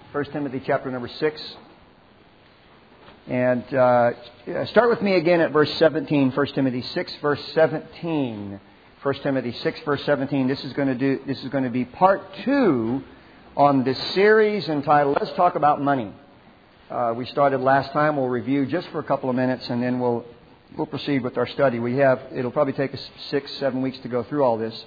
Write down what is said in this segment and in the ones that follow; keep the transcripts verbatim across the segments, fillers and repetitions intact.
First Timothy chapter number six. And uh, start with me again at verse seventeen. First Timothy six, verse seventeen. First Timothy six, verse seventeen. This is going to do. This is going to be part two on this series entitled "Let's Talk About Money." Uh, we started last time. We'll review just for a couple of minutes, and then we'll we'll proceed with our study. We have. It'll probably take us six, seven weeks to go through all this,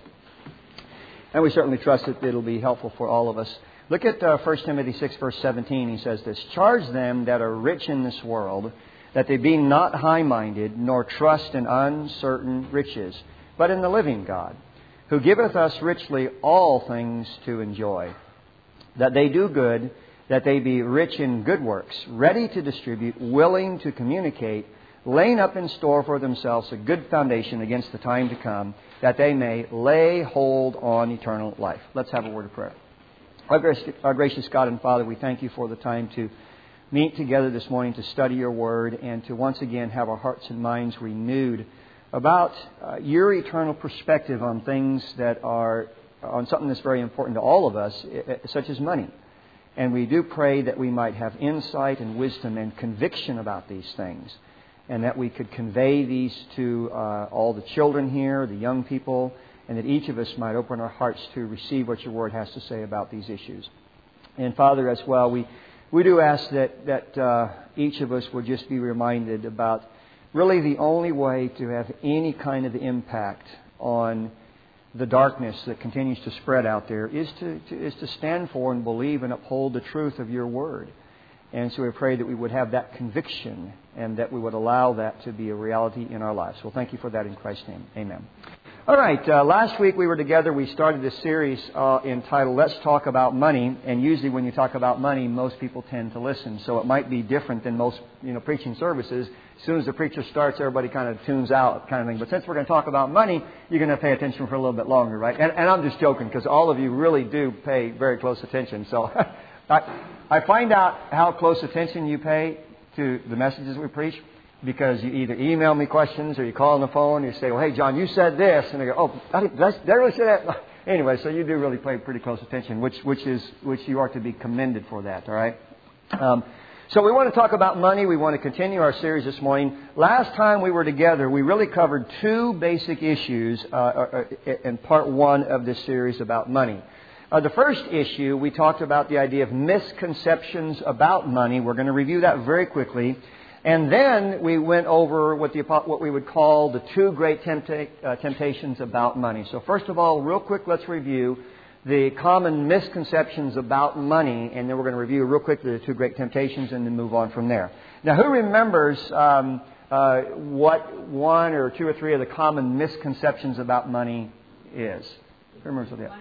and we certainly trust that it'll be helpful for all of us. Look at uh, First Timothy six, verse seventeen. He says this, "Charge them that are rich in this world, that they be not high-minded, nor trust in uncertain riches, but in the living God, who giveth us richly all things to enjoy. That they do good, that they be rich in good works, ready to distribute, willing to communicate, laying up in store for themselves a good foundation against the time to come, that they may lay hold on eternal life." Let's have a word of prayer. Our gracious God and Father, we thank you for the time to meet together this morning to study your word and to once again have our hearts and minds renewed about uh, your eternal perspective on things that are, on something that's very important to all of us, such as money. And we do pray that we might have insight and wisdom and conviction about these things, and that we could convey these to uh, all the children here, the young people, and that each of us might open our hearts to receive what your word has to say about these issues. And Father, as well, we, we do ask that, that uh, each of us would just be reminded about really the only way to have any kind of impact on the darkness that continues to spread out there is to, to, is to stand for and believe and uphold the truth of your word. And so we pray that we would have that conviction and that we would allow that to be a reality in our lives. Well, thank you for that in Christ's name. Amen. All right. Uh, last week we were together. We started this series uh, entitled "Let's Talk About Money." And usually when you talk about money, most people tend to listen. So it might be different than most, you know, preaching services. As soon as the preacher starts, everybody kind of tunes out, kind of thing. But since we're going to talk about money, you're going to pay attention for a little bit longer, right? And, and I'm just joking, because all of you really do pay very close attention. So I, I find out how close attention you pay to the messages we preach because you either email me questions or you call on the phone and you say, "Well, hey, John, you said this." And I go, "Oh, did I, did I really say that?" Anyway, so you do really pay pretty close attention, which which is which you are to be commended for that, all right? Um, so we want to talk about money. We want to continue our series this morning. Last time we were together, we really covered two basic issues uh, in part one of this series about money. Uh, the first issue, we talked about the idea of misconceptions about money. We're going to review that very quickly. And then we went over what, the, what we would call the two great tempta- uh, temptations about money. So first of all, real quick, let's review the common misconceptions about money. And then we're going to review real quickly the two great temptations and then move on from there. Now, who remembers um, uh, what one or two or three of the common misconceptions about money is? Who remembers what they are?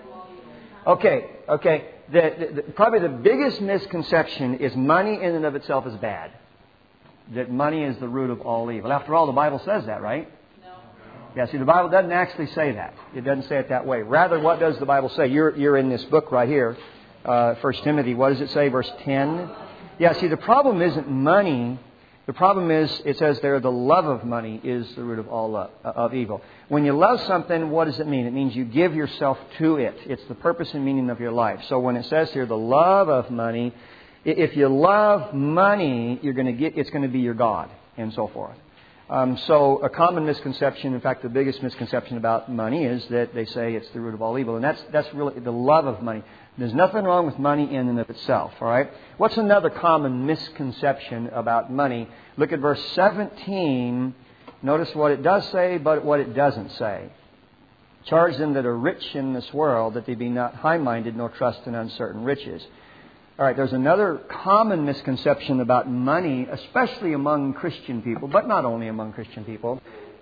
Okay, okay. The, the, the, probably the biggest misconception is money in and of itself is bad. That money is the root of all evil. After all, the Bible says that, right? No. Yeah, see, the Bible doesn't actually say that. It doesn't say it that way. Rather, what does the Bible say? You're, you're in this book right here, uh, First Timothy. What does it say, verse ten? Yeah, see, the problem isn't money. The problem is, it says there, the love of money is the root of all love, uh, of evil. When you love something, what does it mean? It means you give yourself to it. It's the purpose and meaning of your life. So when it says here, the love of money, if you love money, you're going to get, it's going to be your God, and so forth. Um, so a common misconception, in fact, the biggest misconception about money is that they say it's the root of all evil. And that's that's really the love of money. There's nothing wrong with money in and of itself, all right? What's another common misconception about money? Look at verse seventeen. Notice what it does say, but what it doesn't say. "Charge them that are rich in this world, that they be not high-minded, nor trust in uncertain riches." All right, there's another common misconception about money, especially among Christian people, but not only among Christian people.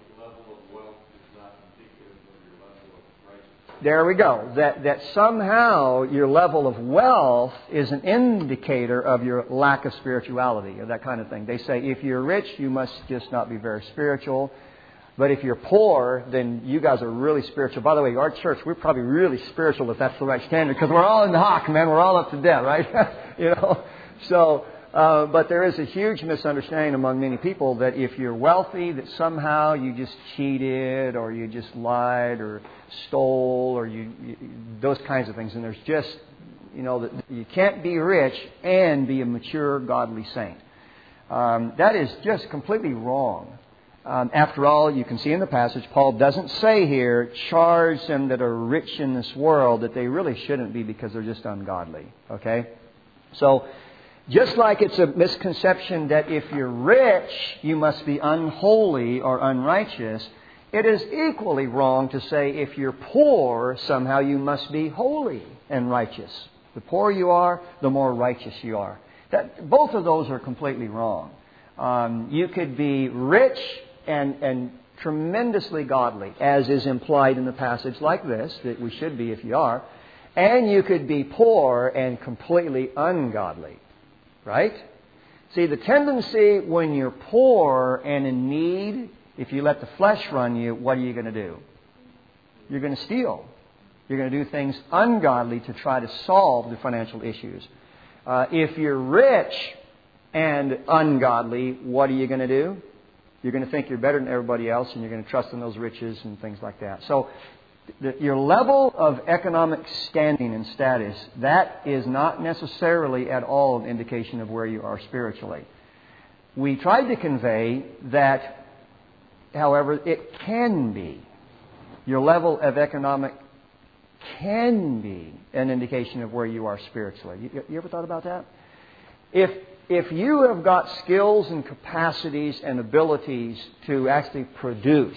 There we go. That that somehow your level of wealth is an indicator of your lack of spirituality, or that kind of thing. They say if you're rich, you must just not be very spiritual. But if you're poor, then you guys are really spiritual. By the way, our church, we're probably really spiritual if that's the right standard, because we're all in the hock, man. We're all up to date, right? you know. So, uh, but there is a huge misunderstanding among many people that if you're wealthy, that somehow you just cheated, or you just lied, or stole, or you, you those kinds of things. And there's just you know, that you can't be rich and be a mature, godly saint. Um, that is just completely wrong. Um, after all, you can see in the passage, Paul doesn't say here, charge them that are rich in this world, that they really shouldn't be because they're just ungodly. Okay? So, just like it's a misconception that if you're rich, you must be unholy or unrighteous, it is equally wrong to say if you're poor, somehow you must be holy and righteous. The poorer you are, the more righteous you are. That, both of those are completely wrong. Um, you could be rich and, and tremendously godly, as is implied in the passage like this, that we should be if you are. And you could be poor and completely ungodly. Right? See, the tendency when you're poor and in need, if you let the flesh run you, what are you going to do? You're going to steal. You're going to do things ungodly to try to solve the financial issues. Uh, if you're rich and ungodly, what are you going to do? You're going to think you're better than everybody else, and you're going to trust in those riches and things like that. So, the, your level of economic standing and status, that is not necessarily at all an indication of where you are spiritually. We tried to convey that, however, it can be. Your level of economic can be an indication of where you are spiritually. You, you ever thought about that? If if you have got skills and capacities and abilities to actually produce,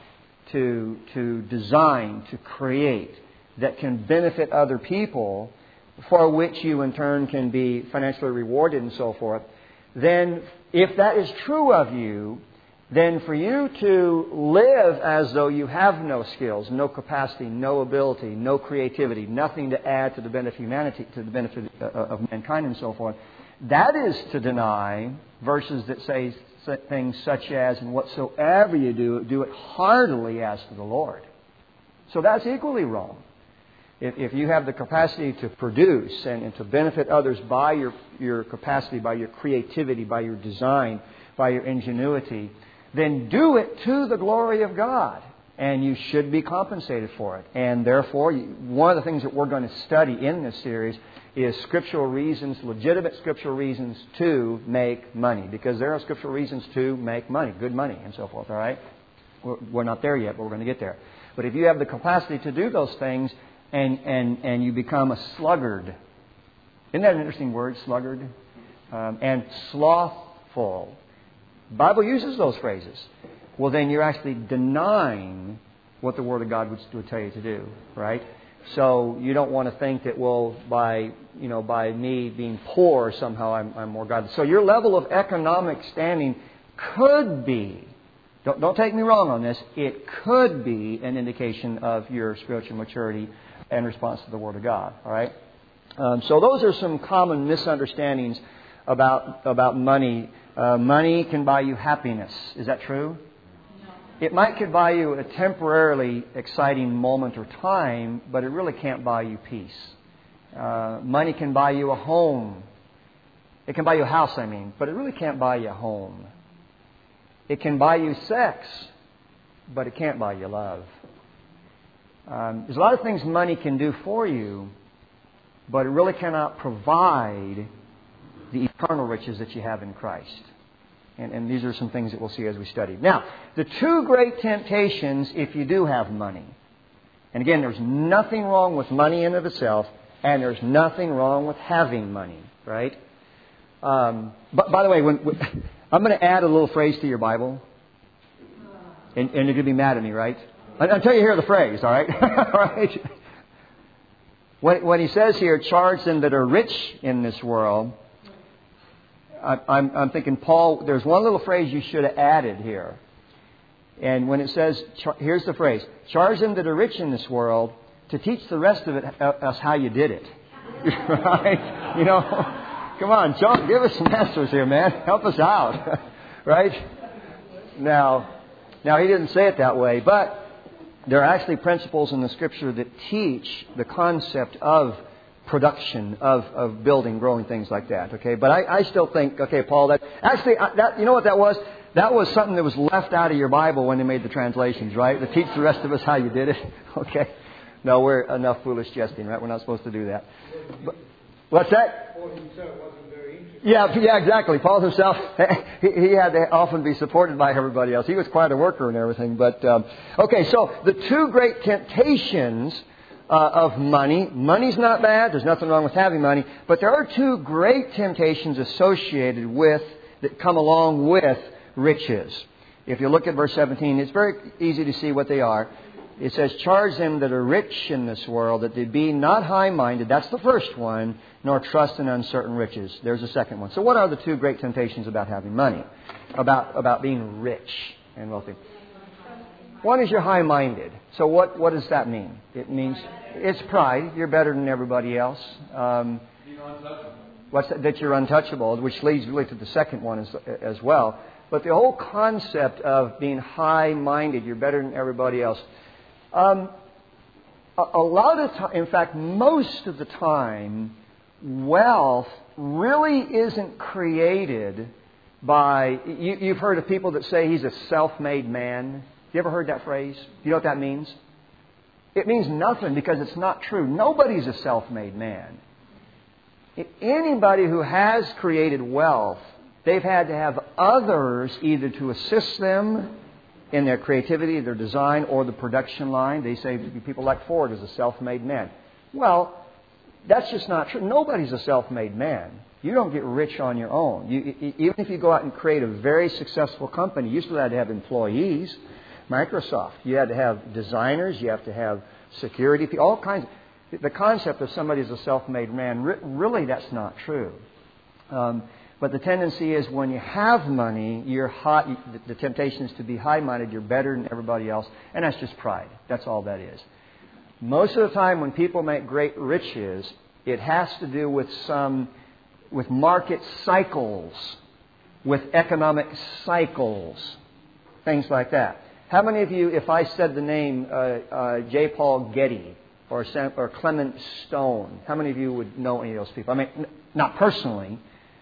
to to design, to create, that can benefit other people, for which you in turn can be financially rewarded and so forth, then if that is true of you, then for you to live as though you have no skills, no capacity, no ability, no creativity, nothing to add to the benefit of humanity, to the benefit of mankind and so forth, that is to deny verses that say things such as, and whatsoever you do, do it heartily as to the Lord. So that's equally wrong. If, if you have the capacity to produce and, and to benefit others by your, your capacity, by your creativity, by your design, by your ingenuity, then do it to the glory of God. And you should be compensated for it. And therefore, one of the things that we're going to study in this series is scriptural reasons, legitimate scriptural reasons to make money. Because there are scriptural reasons to make money, good money and so forth, all right? We're, we're not there yet, but we're going to get there. But if you have the capacity to do those things and, and, and you become a sluggard, isn't that an interesting word, sluggard? Um, and slothful. The Bible uses those phrases. Well, then you're actually denying what the Word of God would, would tell you to do, right? So you don't want to think that, well, by you know, by me being poor somehow I'm, I'm more godly. So your level of economic standing could be, don't, don't take me wrong on this, it could be an indication of your spiritual maturity and response to the Word of God, all right? Um, so those are some common misunderstandings about about money. Uh, money can buy you happiness. Is that true? It might could buy you a temporarily exciting moment or time, but it really can't buy you peace. Uh, money can buy you a home. It can buy you a house, I mean, but it really can't buy you a home. It can buy you sex, but it can't buy you love. Um, there's a lot of things money can do for you, but it really cannot provide the eternal riches that you have in Christ. And, and these are some things that we'll see as we study. Now, the two great temptations if you do have money. And again, there's nothing wrong with money in and of itself, and there's nothing wrong with having money, right? Um, but by the way, when, when, I'm going to add a little phrase to your Bible, and, and you're going to be mad at me, right? Until you hear the phrase, all right? All right? When, when he says here, charge them that are rich in this world, I'm, I'm thinking, Paul, there's one little phrase you should have added here. And when it says, here's the phrase, charge them that are rich in this world to teach the rest of it us how you did it. Right? You know, come on, John, give us some answers here, man. Help us out. Right? Now, now he didn't say it that way, but there are actually principles in the Scripture that teach the concept of production, of, of building, growing, things like that. Okay, but I, I still think, okay, Paul, that actually, that you know what that was? That was something that was left out of your Bible when they made the translations, right? To teach the rest of us how you did it. Okay, No, we're enough foolish jesting, right? We're not supposed to do that. But, what's that? Paul himself wasn't very interested. Yeah, yeah, exactly. Paul himself, he, he had to often be supported by everybody else. He was quite a worker and everything. But um, okay, so the two great temptations uh, of money. Money's not bad. There's nothing wrong with having money. But there are two great temptations associated with, that come along with riches. If you look at verse seventeen, it's very easy to see what they are. It says, charge them that are rich in this world, that they be not high-minded. That's the first one, nor trust in uncertain riches. There's the second one. So what are the two great temptations about having money? About about being rich and wealthy? One is you're high-minded. So what, what does that mean? It means it's pride. You're better than everybody else. Um, what's that? That you're untouchable, which leads really to the second one as, as well. But the whole concept of being high-minded, you're better than everybody else. Um, a, a lot of time, in fact, most of the time, wealth really isn't created by, you, you've heard of people that say he's a self-made man. You ever heard that phrase? Do you know what that means? It means nothing because it's not true. Nobody's a self-made man. Anybody who has created wealth, they've had to have others either to assist them in their creativity, their design, or the production line. They say people like Ford is a self-made man. Well, that's just not true. Nobody's a self-made man. You don't get rich on your own. You, even if you go out and create a very successful company, you still had to have employees. Microsoft, you had to have designers, you have to have security people, all kinds. The concept of somebody as a self-made man, really that's not true. Um, But the tendency is when you have money, you're high, the temptation is to be high-minded. You're better than everybody else. And that's just pride. That's all that is. Most of the time when people make great riches, it has to do with some, with market cycles, with economic cycles, things like that. How many of you, if I said the name uh, uh, J. Paul Getty or, Sam, or Clement Stone, how many of you would know any of those people? I mean, n- not personally.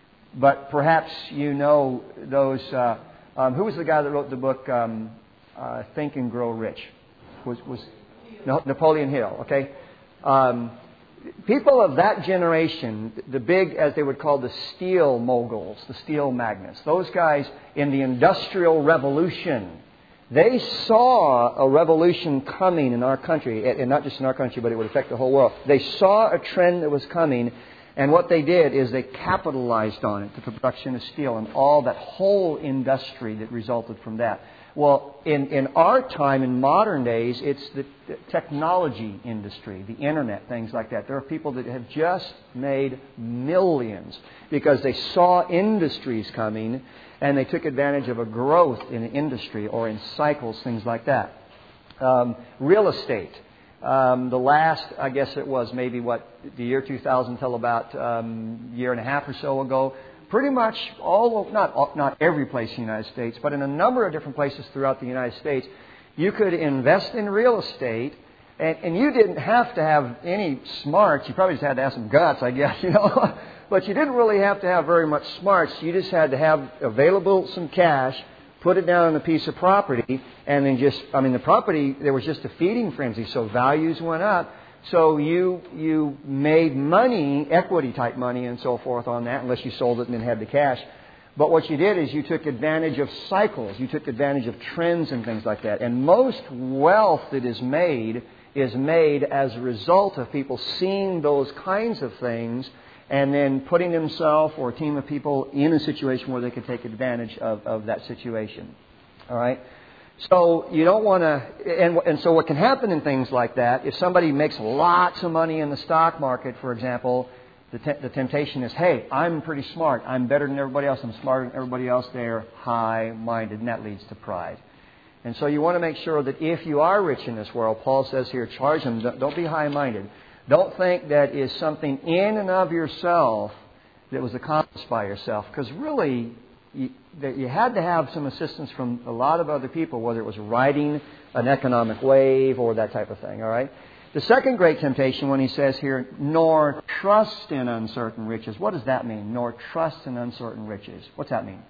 But perhaps you know those. Uh, um, who was the guy that wrote the book um, uh, Think and Grow Rich? Was was no, Napoleon Hill? Okay, um, people of that generation, the big, as they would call the steel moguls, the steel magnates. Those guys in the Industrial Revolution, they saw a revolution coming in our country, and not just in our country, but it would affect the whole world. They saw a trend that was coming. And what they did is they capitalized on it, the production of steel and all that whole industry that resulted from that. Well, in, in our time, in modern days, it's the, the technology industry, the internet, things like that. There are people that have just made millions because they saw industries coming and they took advantage of a growth in an industry or in cycles, things like that. Um, real estate. Um, the last, I guess it was maybe what, the year two thousand until about a um, year and a half or so ago, pretty much all, not not every place in the United States, but in a number of different places throughout the United States, you could invest in real estate, and, and you didn't have to have any smarts. You probably just had to have some guts, I guess, you know. But you didn't really have to have very much smarts. You just had to have available some cash, put it down on a piece of property, and then just, I mean, the property, there was just a feeding frenzy, so values went up. So you you made money, equity-type money and so forth on that, unless you sold it and then had the cash. But what you did is you took advantage of cycles. You took advantage of trends and things like that. And most wealth that is made is made as a result of people seeing those kinds of things and then putting themselves or a team of people in a situation where they could take advantage of, of that situation. All right? So you don't want to, and, and so what can happen in things like that, if somebody makes lots of money in the stock market, for example, the, te- the temptation is, hey, I'm pretty smart. I'm better than everybody else. I'm smarter than everybody else. They're high-minded, and that leads to pride. And so you want to make sure that if you are rich in this world, Paul says here, charge them, don't be high-minded. Don't think that is something in and of yourself that was accomplished by yourself. Because really, you, that you had to have some assistance from a lot of other people, whether it was riding an economic wave or that type of thing. All right. The second great temptation, when he says here, nor trust in uncertain riches. What does that mean? Nor trust in uncertain riches. What's that mean?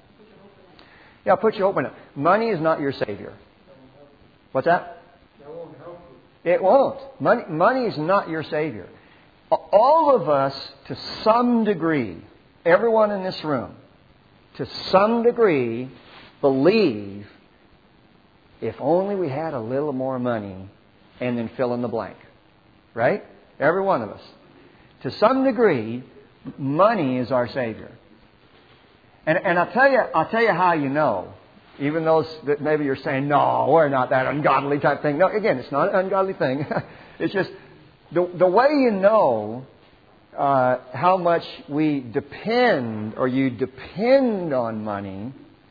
Yeah, put your hope in it. Money is not your savior. What's that? That won't help It won't. Money, money is not your Savior. All of us, to some degree, everyone in this room, to some degree, believe if only we had a little more money, and then fill in the blank. Right? Every one of us. To some degree, money is our Savior. And, and I'll tell you, I'll tell you how you know. Even those that maybe you're saying, no, we're not that ungodly type thing. No, again, it's not an ungodly thing. It's just the, the way you know uh, how much we depend or you depend on money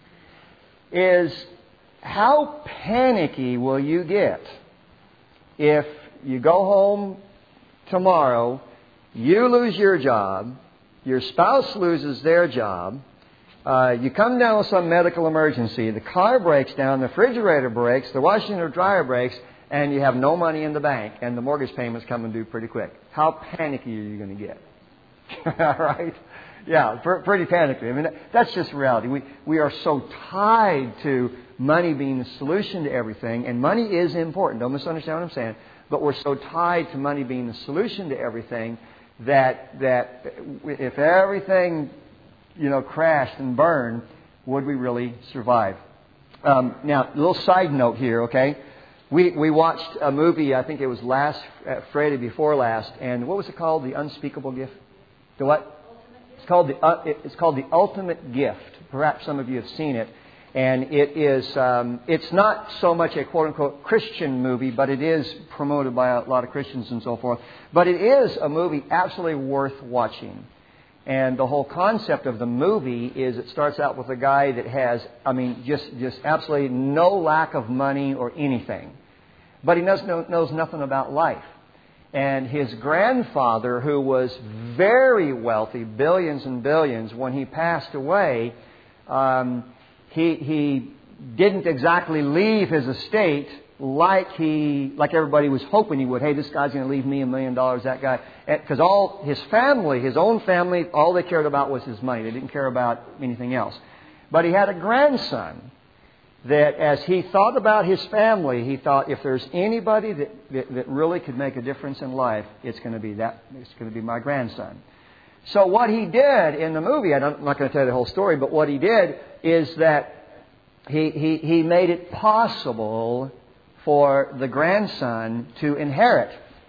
is how panicky will you get if you go home tomorrow, you lose your job, your spouse loses their job, Uh, you come down with some medical emergency, the car breaks down, the refrigerator breaks, the washing or dryer breaks, and you have no money in the bank, and the mortgage payments come and due pretty quick. How panicky are you going to get? Right? Yeah, pretty panicky. I mean, that's just reality. We we are so tied to money being the solution to everything, and money is important. Don't misunderstand what I'm saying. But we're so tied to money being the solution to everything that that if everything, you know, crashed and burned, would we really survive? Um, now, a little side note here, okay? We we watched a movie, I think it was last uh, Friday before last, and what was it called? The Unspeakable Gift? The what? It's called the uh, it's called The Ultimate Gift. Perhaps some of you have seen it, and it is um, it's not so much a quote unquote Christian movie, but it is promoted by a lot of Christians and so forth. But it is a movie absolutely worth watching. And the whole concept of the movie is it starts out with a guy that has, I mean, just, just absolutely no lack of money or anything. But he knows, knows nothing about life. And his grandfather, who was very wealthy, billions and billions, when he passed away, um, he, he didn't exactly leave his estate like he, like everybody was hoping he would. Hey, this guy's going to leave me a million dollars, that guy. Because all his family, his own family, all they cared about was his money. They didn't care about anything else. But he had a grandson that as he thought about his family, he thought, if there's anybody that, that, that really could make a difference in life, it's going to be that, it's going to be my grandson. So what he did in the movie, I don't, I'm not going to tell you the whole story, but what he did is that he, he, he made it possible for the grandson to inherit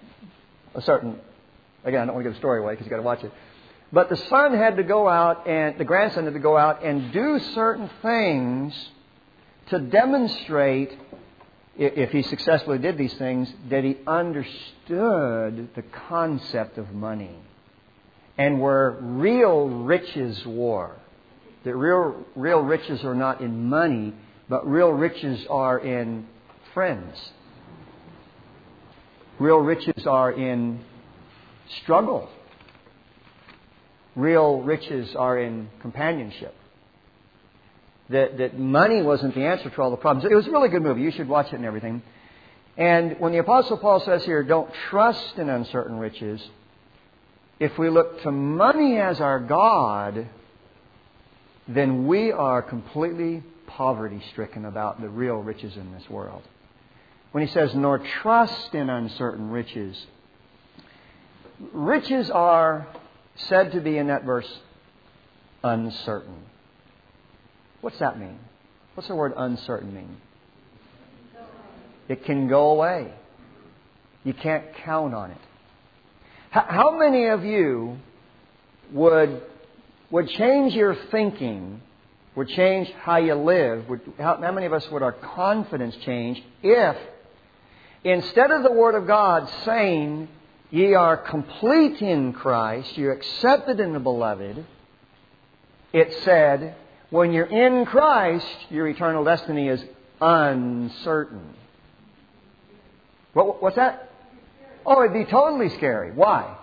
a certain, again, I don't want to give the story away because you've got to watch it. But the son had to go out and, the grandson had to go out and do certain things to demonstrate, if he successfully did these things, that he understood the concept of money and where real riches were. That real, real riches are not in money, but real riches are in friends. Real riches are in struggle. Real riches are in companionship. That, that money wasn't the answer to all the problems. It was a really good movie. You should watch it and everything. And when the Apostle Paul says here, don't trust in uncertain riches, if we look to money as our God, then we are completely poverty-stricken about the real riches in this world. When he says, nor trust in uncertain riches, riches are said to be in that verse uncertain. What's that mean? What's the word uncertain mean? It can go away. You can't count on it. How many of you would would change your thinking, would change how you live? Would, how, how many of us would our confidence change if instead of the Word of God saying, ye are complete in Christ, you're accepted in the Beloved, it said, when you're in Christ, your eternal destiny is uncertain. What, what's that? Oh, it'd be totally scary. Why?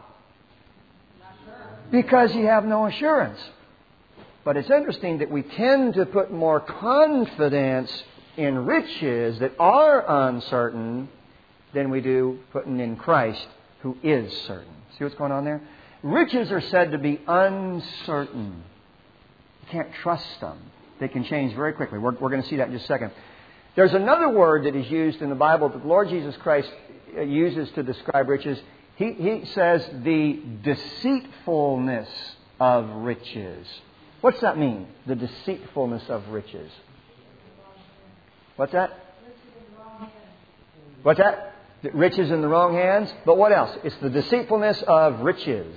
Because you have no assurance. But it's interesting that we tend to put more confidence in riches that are uncertain than we do putting in Christ, who is certain. See what's going on there? Riches are said to be uncertain. You can't trust them. They can change very quickly. We're, we're going to see that in just a second. There's another word that is used in the Bible that the Lord Jesus Christ uses to describe riches. He, he says the deceitfulness of riches. What's that mean? The deceitfulness of riches. What's that? What's that? Riches in the wrong hands. But what else? It's the deceitfulness of riches.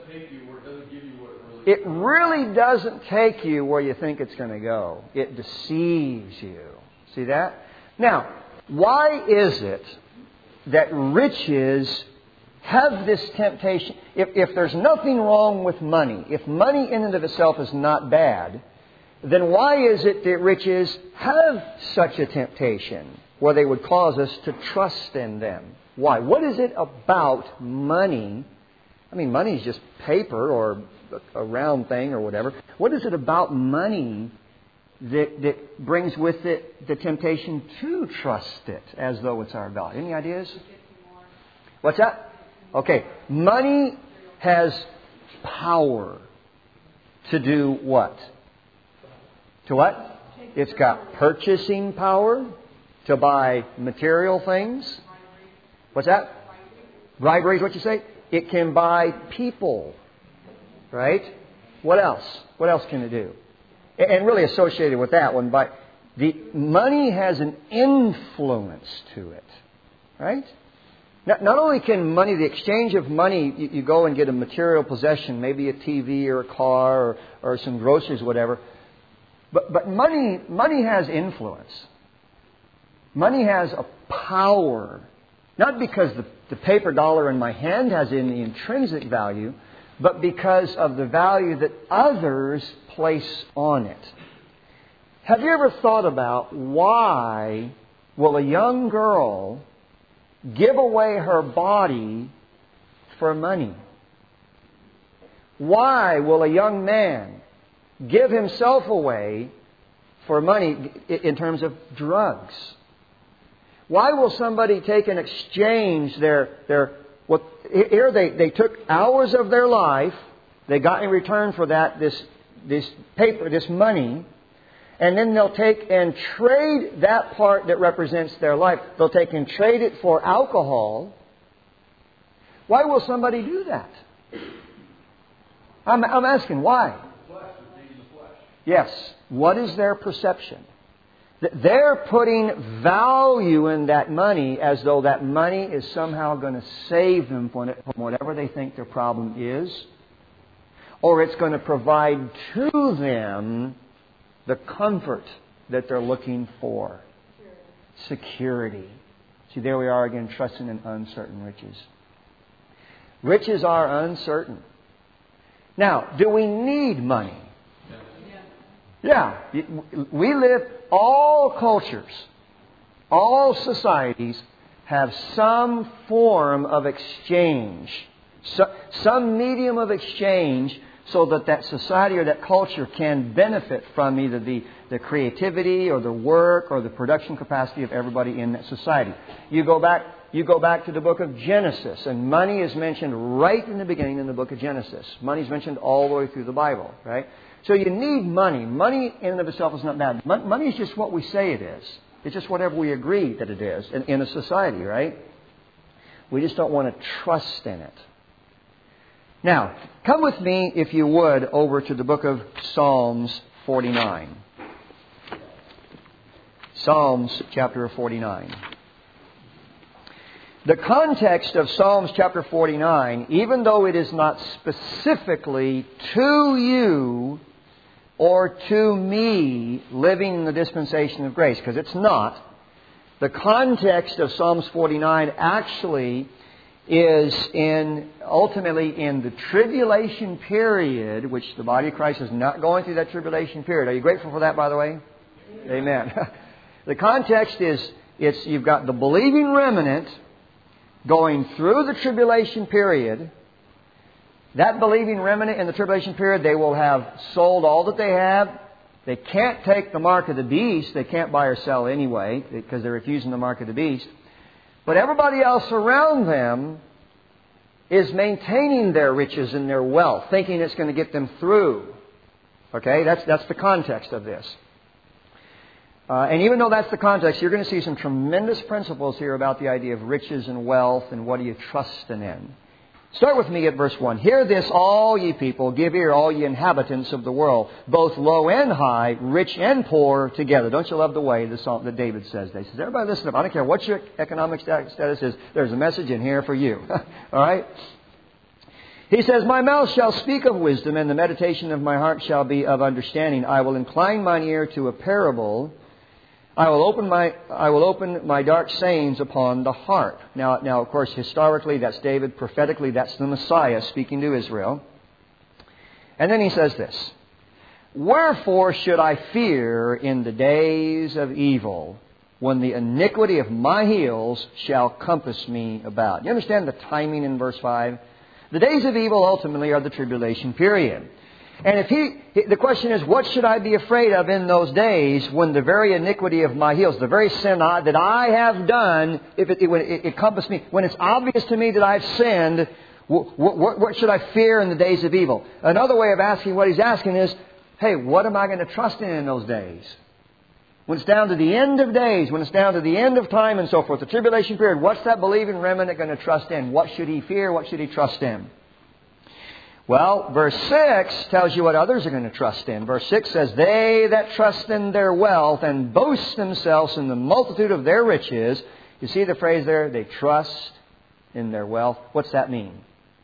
It really doesn't take you where you think it's going to go. It deceives you. See that? Now, why is it that riches have this temptation? If, if there's nothing wrong with money, if money in and of itself is not bad, then why is it that riches have such a temptation where they would cause us to trust in them? Why? What is it about money? I mean, money is just paper or a round thing or whatever. What is it about money that, that brings with it the temptation to trust it as though it's our God? Any ideas? What's that? Okay. Money has power to do what? To what? It's got purchasing power to buy material things. What's that? Bribery is what you say? It can buy people. Right? What else? What else can it do? And really associated with that one, but the money has an influence to it. Right? Not, not only can money, the exchange of money, you, you go and get a material possession, maybe a T V or a car or, or some groceries, whatever. But, but money, money has influence. Money has a power. Not because the, the paper dollar in my hand has any intrinsic value, but because of the value that others place on it. Have you ever thought about why will a young girl give away her body for money? Why will a young man give himself away for money in terms of drugs? Why will somebody take and exchange their their what here they, they took hours of their life, they got in return for that this this paper, this money, and then they'll take and trade that part that represents their life. They'll take and trade it for alcohol. Why will somebody do that? I'm, I'm asking why. Yes. What is their perception? They're putting value in that money as though that money is somehow going to save them from whatever they think their problem is, or it's going to provide to them the comfort that they're looking for. Security. See, there we are again, trusting in uncertain riches. Riches are uncertain. Now, do we need money? Yeah. We live, all cultures, all societies have some form of exchange, so, some medium of exchange so that that society or that culture can benefit from either the, the creativity or the work or the production capacity of everybody in that society. You go back, you go back to the book of Genesis, and money is mentioned right in the beginning in the book of Genesis. Money is mentioned all the way through the Bible, right? So you need money. Money in and of itself is not bad. Money is just what we say it is. It's just whatever we agree that it is in, in a society, right? We just don't want to trust in it. Now, come with me, if you would, over to the book of Psalms forty-nine. Psalms chapter forty-nine. The context of Psalms chapter forty-nine, even though it is not specifically to you or to me living in the dispensation of grace, because it's not, the context of Psalms forty-nine actually is in ultimately in the tribulation period, which the body of Christ is not going through that tribulation period. Are you grateful for that, by the way? Amen. Amen. The context is it's you've got the believing remnant going through the tribulation period. That believing remnant in the tribulation period, they will have sold all that they have. They can't take the mark of the beast. They can't buy or sell anyway because they're refusing the mark of the beast. But everybody else around them is maintaining their riches and their wealth, thinking it's going to get them through. Okay, that's that's the context of this. Uh, and even though that's the context, you're going to see some tremendous principles here about the idea of riches and wealth and what are you trusting in. Start with me at verse one. Hear this, all ye people, give ear, all ye inhabitants of the world, both low and high, rich and poor together. Don't you love the way the song that David says that? He says, everybody listen up. I don't care what your economic status is. There's a message in here for you. All right? He says, my mouth shall speak of wisdom, and the meditation of my heart shall be of understanding. I will incline mine ear to a parable. I will open my I will open my dark sayings upon the heart. Now, now, of course, historically, that's David. Prophetically, that's the Messiah speaking to Israel. And then he says this, wherefore should I fear in the days of evil, when the iniquity of my heels shall compass me about? You understand the timing in verse five? The days of evil ultimately are the tribulation period. And if he, the question is, what should I be afraid of in those days when the very iniquity of my heels, the very sin I, that I have done, if it, it, it encompassed me, when it's obvious to me that I've sinned, what, what, what should I fear in the days of evil? Another way of asking what he's asking is, hey, what am I going to trust in in those days? When it's down to the end of days, when it's down to the end of time and so forth, the tribulation period, what's that believing remnant going to trust in? What should he fear? What should he trust in? Well, verse six tells you what others are going to trust in. Verse six says, they that trust in their wealth and boast themselves in the multitude of their riches. You see the phrase there? They trust in their wealth. What's that mean?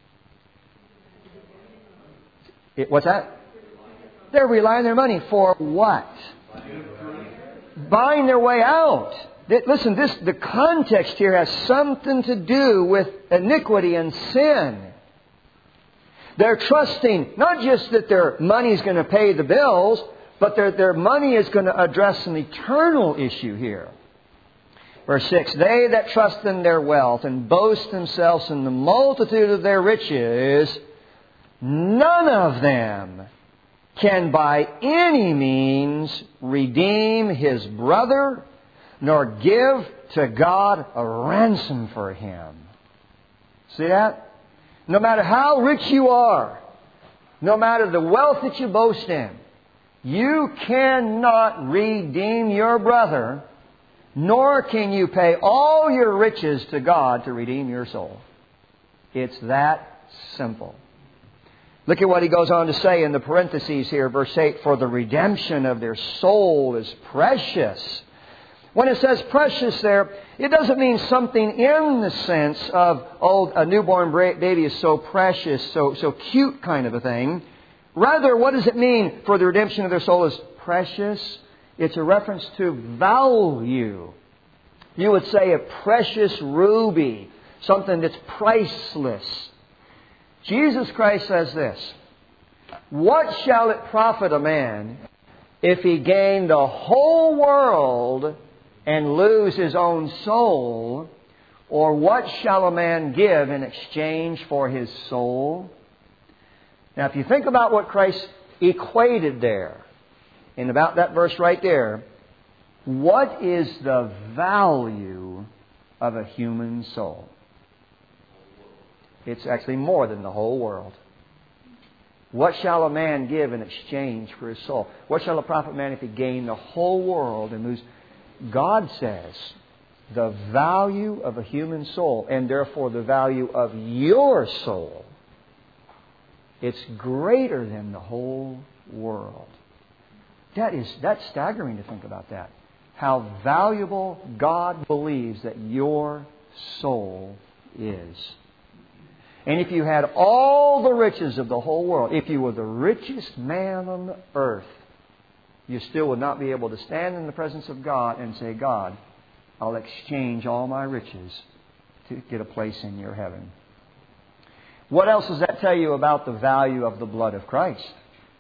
It, what's that? They're relying on their money for what? Buying their way out. Listen, this the context here has something to do with iniquity and sin. They're trusting not just that their money is going to pay the bills, but their, their money is going to address an eternal issue here. Verse six, they that trust in their wealth and boast themselves in the multitude of their riches, none of them can by any means redeem his brother, nor give to God a ransom for him. See that? No matter how rich you are, no matter the wealth that you boast in, you cannot redeem your brother, nor can you pay all your riches to God to redeem your soul. It's that simple. Look at what he goes on to say in the parentheses here, verse eight, for the redemption of their soul is precious. When it says precious there, it doesn't mean something in the sense of, oh, a newborn baby is so precious, so, so cute kind of a thing. Rather, what does it mean for the redemption of their soul is precious? It's a reference to value. You would say a precious ruby, something that's priceless. Jesus Christ says this, what shall it profit a man if he gain the whole world and lose his own soul? Or what shall a man give in exchange for his soul? Now, if you think about what Christ equated there, in about that verse right there, what is the value of a human soul? It's actually more than the whole world. What shall a man give in exchange for his soul? What shall a profit man if he gain the whole world and lose? God says the value of a human soul, and therefore the value of your soul, it's greater than the whole world. That is, that's staggering to think about that. How valuable God believes that your soul is. And if you had all the riches of the whole world, if you were the richest man on the earth, you still would not be able to stand in the presence of God and say, God, I'll exchange all my riches to get a place in your heaven. What else does that tell you about the value of the blood of Christ?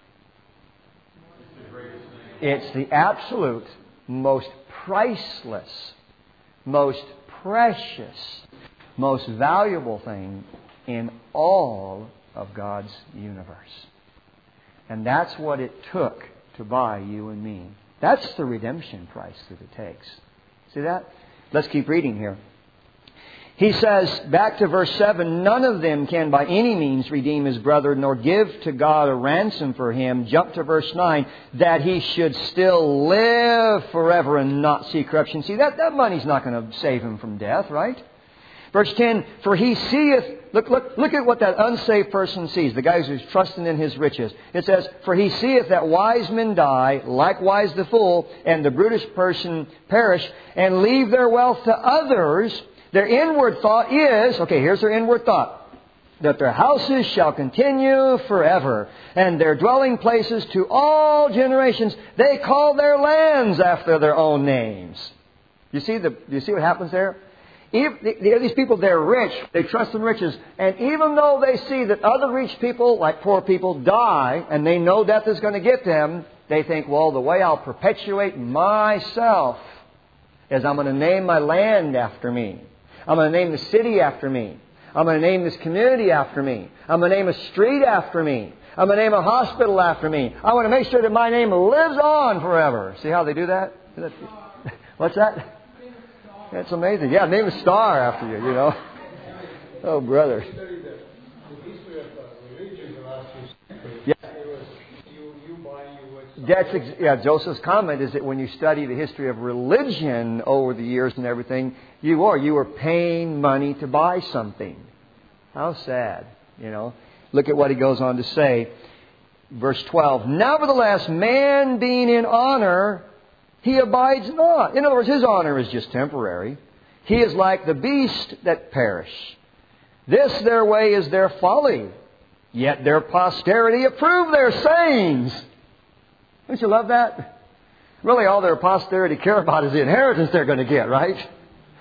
It's the absolute, most priceless, most precious, most valuable thing in all of God's universe. And that's what it took to buy you and me. That's the redemption price that it takes. See that? Let's keep reading here. He says, back to verse seven, none of them can by any means redeem his brother, nor give to God a ransom for him. Jump to verse nine, that he should still live forever and not see corruption. See, that, that money's not going to save him from death, right? Verse ten, for he seeth, look, look, look at what that unsaved person sees, the guy who's trusting in his riches. It says, for he seeth that wise men die, likewise the fool, and the brutish person perish, and leave their wealth to others. Their inward thought is, okay, here's their inward thought, that their houses shall continue forever, and their dwelling places to all generations. They call their lands after their own names. You see the? You see what happens there? If, these people, they're rich. They trust in riches. And even though they see that other rich people, like poor people, die, and they know death is going to get them, they think, well, the way I'll perpetuate myself is I'm going to name my land after me. I'm going to name the city after me. I'm going to name this community after me. I'm going to name a street after me. I'm going to name a hospital after me. I want to make sure that my name lives on forever. See how they do that? What's that? That's amazing. Yeah, name a star after you, you know. Oh, brother. Yeah. That's ex- yeah. Joseph's comment is that when you study the history of religion over the years and everything, you are you are paying money to buy something. How sad, you know. Look at what he goes on to say, verse twelve. Nevertheless, man being in honor, he abides not. In other words, his honor is just temporary. He is like the beast that perish. This their way is their folly, yet their posterity approve their sayings. Don't you love that? Really, all their posterity care about is the inheritance they're going to get, right?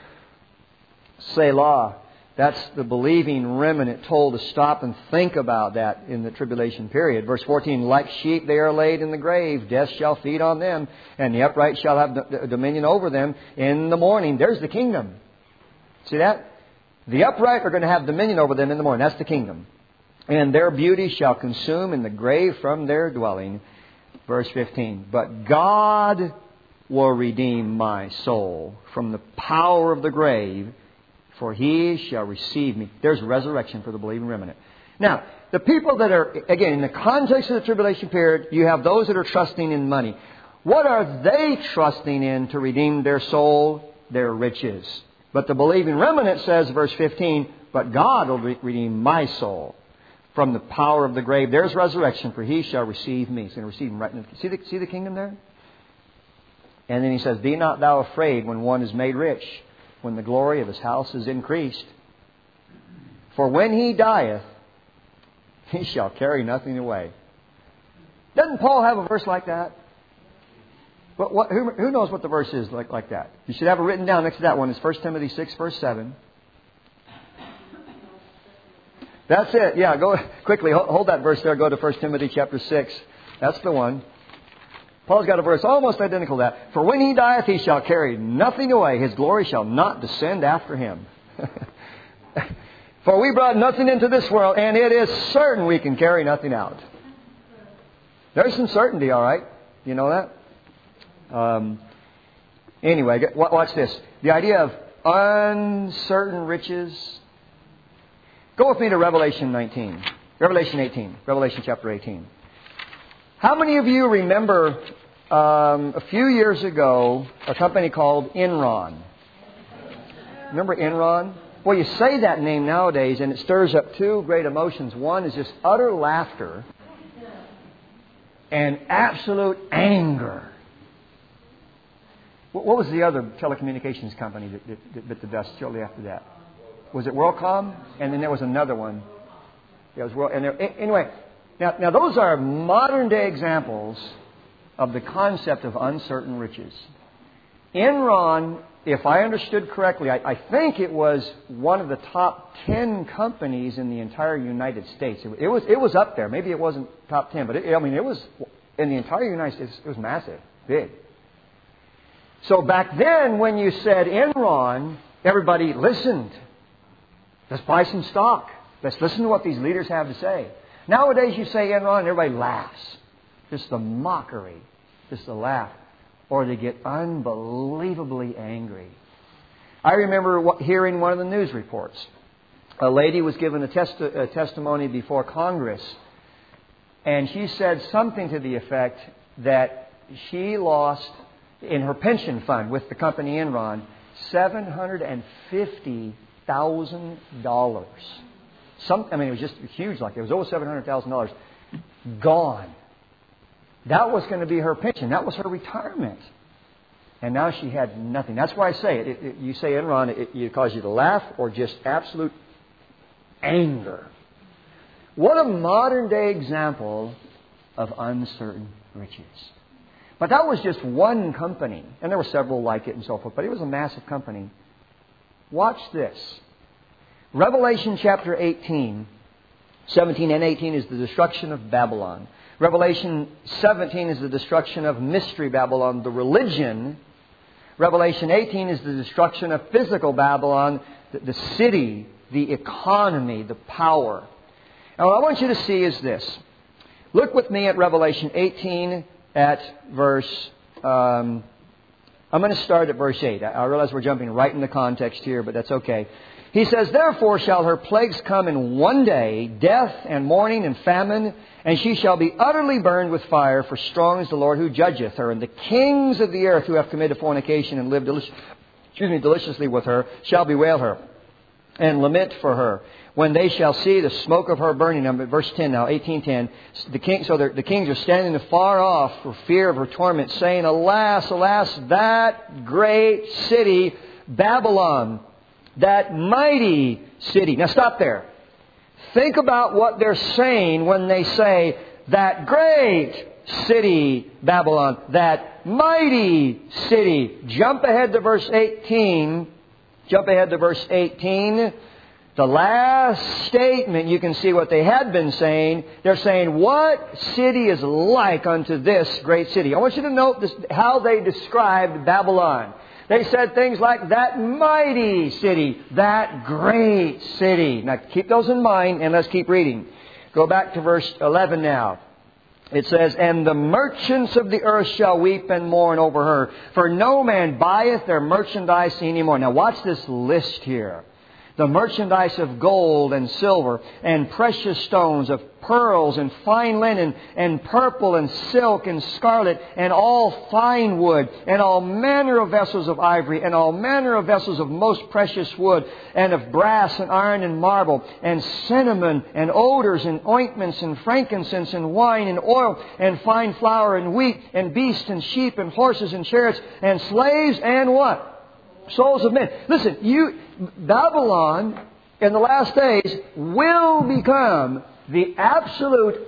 Selah. That's the believing remnant told to stop and think about that in the tribulation period. Verse fourteen, like sheep they are laid in the grave. Death shall feed on them, and the upright shall have dominion over them in the morning. There's the kingdom. See that? The upright are going to have dominion over them in the morning. That's the kingdom. And their beauty shall consume in the grave from their dwelling. Verse fifteen, but God will redeem my soul from the power of the grave, for He shall receive me. There's resurrection for the believing remnant. Now, the people that are, again, in the context of the tribulation period, you have those that are trusting in money. What are they trusting in to redeem their soul? Their riches. But the believing remnant says, verse fifteen, but God will re- redeem my soul from the power of the grave. There's resurrection, for He shall receive me. He's going to receive him right in the... See the, see the kingdom there? And then he says, be not thou afraid when one is made rich, when the glory of his house is increased. For when he dieth, he shall carry nothing away. Doesn't Paul have a verse like that? What, what, who, who knows what the verse is like, like that? You should have it written down next to that one. It's First Timothy six, verse seven. That's it. Yeah, go quickly. Hold that verse there. Go to First Timothy chapter six. That's the one. Paul's got a verse almost identical to that. For when he dieth, he shall carry nothing away. His glory shall not descend after him. For we brought nothing into this world, and it is certain we can carry nothing out. There's some certainty, all right. You know that? Um, anyway, watch this. The idea of uncertain riches. Go with me to Revelation nineteen. Revelation eighteen. Revelation chapter eighteen. How many of you remember um, a few years ago a company called Enron? Remember Enron? Well, you say that name nowadays and it stirs up two great emotions. One is just utter laughter and absolute anger. What was the other telecommunications company that, that, that bit the dust shortly after that? Was it WorldCom? And then there was another one. It was World. And there, anyway, now, now those are modern day examples of the concept of uncertain riches. Enron, if I understood correctly, I, I think it was one of the top ten companies in the entire United States. It, it was it was up there. Maybe it wasn't top ten, but it, I mean it was in the entire United States. It was massive, big. So back then, when you said Enron, everybody listened. Let's buy some stock. Let's listen to what these leaders have to say. Nowadays, you say Enron, and everybody laughs. Just the mockery, just the laugh. Or they get unbelievably angry. I remember what, hearing one of the news reports. A lady was given a, testi- a testimony before Congress, and she said something to the effect that she lost in her pension fund with the company Enron seven hundred fifty thousand dollars. Some, I mean, it was just huge, like it was over seven hundred thousand dollars. Gone. That was going to be her pension. That was her retirement. And now she had nothing. That's why I say it. it, it you say Enron, it, it causes you to laugh or just absolute anger. What a modern day example of uncertain riches. But that was just one company. And there were several like it and so forth. But it was a massive company. Watch this. Revelation chapter eighteen, seventeen and eighteen is the destruction of Babylon. Revelation seventeen is the destruction of Mystery Babylon, the religion. Revelation eighteen is the destruction of physical Babylon, the, the city, the economy, the power. Now what I want you to see is this. Look with me at Revelation eighteen at verse... Um, I'm going to start at verse eight. I realize we're jumping right in the context here, but that's okay. He says, "Therefore shall her plagues come in one day, death and mourning and famine, and she shall be utterly burned with fire, for strong is the Lord who judgeth her. And the kings of the earth who have committed fornication and lived delici- excuse me, deliciously with her shall bewail her and lament for her, when they shall see the smoke of her burning." I'm at verse ten now, eighteen ten. The king, so the kings are standing afar off for fear of her torment, saying, "Alas, alas, that great city, Babylon, that mighty city." Now stop there. Think about what they're saying when they say, "That great city, Babylon, that mighty city." Jump ahead to verse eighteen. Jump ahead to verse eighteen. The last statement, you can see what they had been saying. They're saying, what city is like unto this great city? I want you to note this, how they described Babylon. They said things like, that mighty city, that great city. Now keep those in mind and let's keep reading. Go back to verse eleven now. It says, "And the merchants of the earth shall weep and mourn over her, for no man buyeth their merchandise anymore." Now watch this list here. "The merchandise of gold and silver and precious stones, of pearls and fine linen and purple and silk and scarlet and all fine wood and all manner of vessels of ivory and all manner of vessels of most precious wood and of brass and iron and marble and cinnamon and odors and ointments and frankincense and wine and oil and fine flour and wheat and beasts and sheep and horses and chariots and slaves and" what? "Souls of men." Listen, you, Babylon in the last days will become the absolute,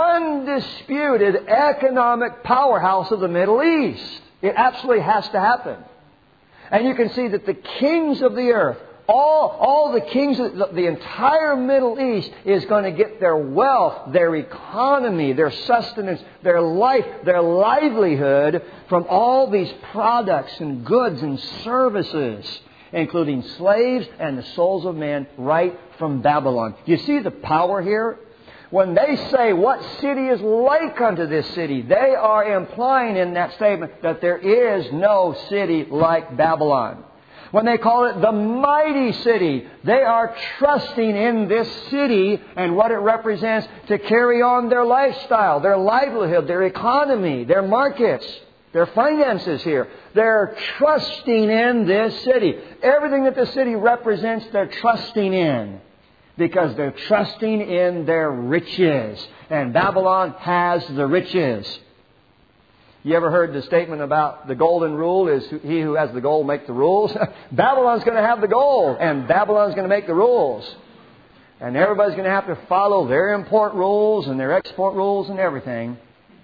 undisputed economic powerhouse of the Middle East. It absolutely has to happen. And you can see that the kings of the earth, all, all the kings of the, the entire Middle East is going to get their wealth, their economy, their sustenance, their life, their livelihood from all these products and goods and services, including slaves and the souls of men, right from Babylon. You see the power here? When they say, "What city is like unto this city?" they are implying in that statement that there is no city like Babylon. When they call it the mighty city, they are trusting in this city and what it represents to carry on their lifestyle, their livelihood, their economy, their markets, their finances here. They're trusting in this city. Everything that the city represents, they're trusting in, because they're trusting in their riches. And Babylon has the riches. You ever heard the statement about the golden rule is he who has the gold make the rules? Babylon's going to have the gold, and Babylon's going to make the rules. And everybody's going to have to follow their import rules and their export rules and everything.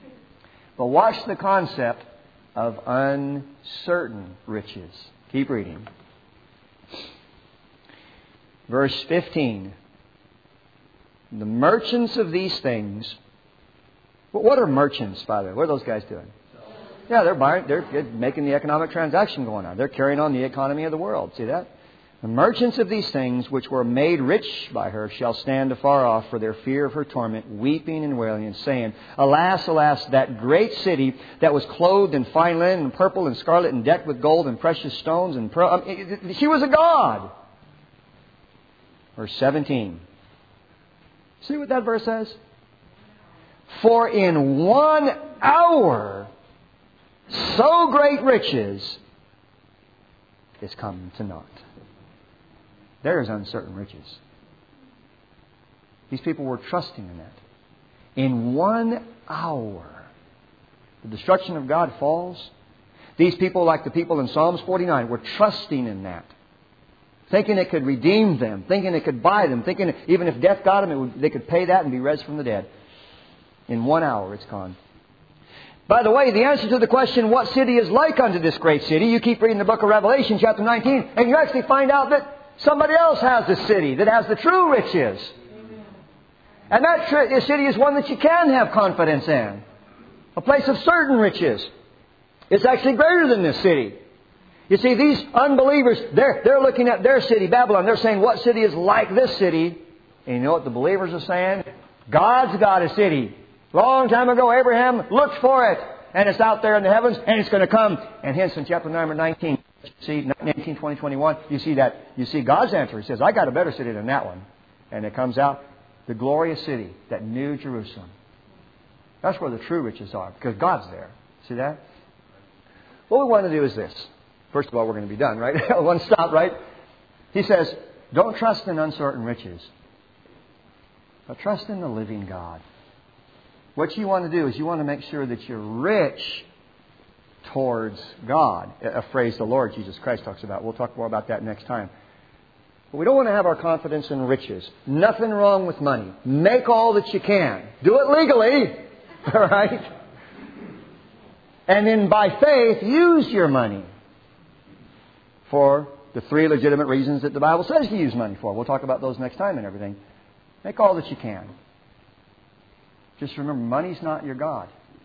But watch the concept of uncertain riches. Keep reading. Verse fifteen. "The merchants of these things..." What are merchants, by the way? What are those guys doing? Yeah, they're buying, they're making the economic transaction going on. They're carrying on the economy of the world. See that? The merchants of these things, which were made rich by her, shall stand afar off for their fear of her torment, weeping and wailing, and saying, Alas, alas, that great city that was clothed in fine linen and purple and scarlet and decked with gold and precious stones and pearl. I mean, she was a god. Verse seventeen. See what that verse says? For in one hour so great riches is come to naught. There is uncertain riches. These people were trusting in that. In one hour, the destruction of God falls. These people, like the people in Psalms forty-nine, were trusting in that. Thinking it could redeem them. Thinking it could buy them. Thinking even if death got them, it would, they could pay that and be raised from the dead. In one hour, it's gone. By the way, the answer to the question, what city is like unto this great city? You keep reading the book of Revelation, chapter nineteen, and you actually find out that somebody else has the city that has the true riches. And that tr- city is one that you can have confidence in. A place of certain riches. It's actually greater than this city. You see, these unbelievers, they're, they're looking at their city, Babylon. They're saying, what city is like this city? And you know what the believers are saying? God's got a city. Long time ago, Abraham looked for it. And it's out there in the heavens, and it's going to come. And hence, in chapter number nineteen, see, nineteen, twenty, twenty-one, you see that, you see God's answer. He says, I got a better city than that one. And it comes out, the glorious city, that new Jerusalem. That's where the true riches are, because God's there. See that? What we want to do is this. First of all, we're going to be done, right? One stop, right? He says, don't trust in uncertain riches, but trust in the living God. What you want to do is you want to make sure that you're rich towards God. A phrase the Lord Jesus Christ talks about. We'll talk more about that next time. But we don't want to have our confidence in riches. Nothing wrong with money. Make all that you can. Do it legally. All right? And then by faith, use your money for the three legitimate reasons that the Bible says to use money for. We'll talk about those next time and everything. Make all that you can. Just remember, money's not your God.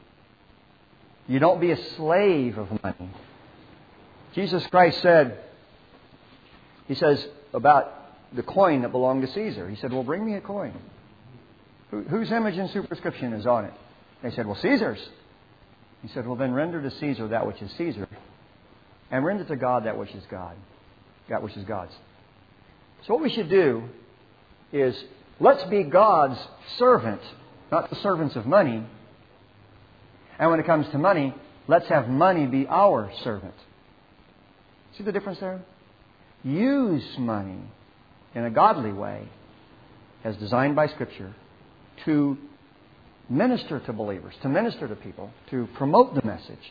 You don't be a slave of money. Jesus Christ said, He says about the coin that belonged to Caesar. He said, well, bring me a coin. Who, whose image and superscription is on it? They said, well, Caesar's. He said, well, then render to Caesar that which is Caesar, and render to God that which is God, that which is God's. So what we should do is, let's be God's servant, not the servants of money. And when it comes to money, let's have money be our servant. See the difference there? Use money in a godly way, as designed by Scripture, to minister to believers, to minister to people, to promote the message.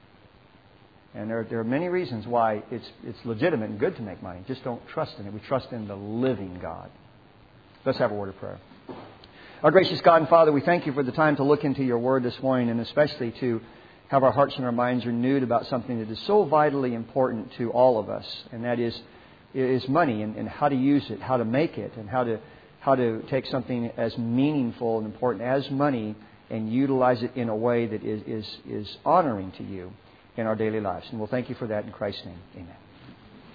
And there, there are many reasons why it's, it's legitimate and good to make money. Just don't trust in it. We trust in the living God. Let's have a word of prayer. Our gracious God and Father, we thank You for the time to look into Your Word this morning, and especially to have our hearts and our minds renewed about something that is so vitally important to all of us, and that is is money, and, and how to use it, how to make it, and how to how to take something as meaningful and important as money and utilize it in a way that is is, is honoring to You in our daily lives. And we'll thank You for that in Christ's name. Amen.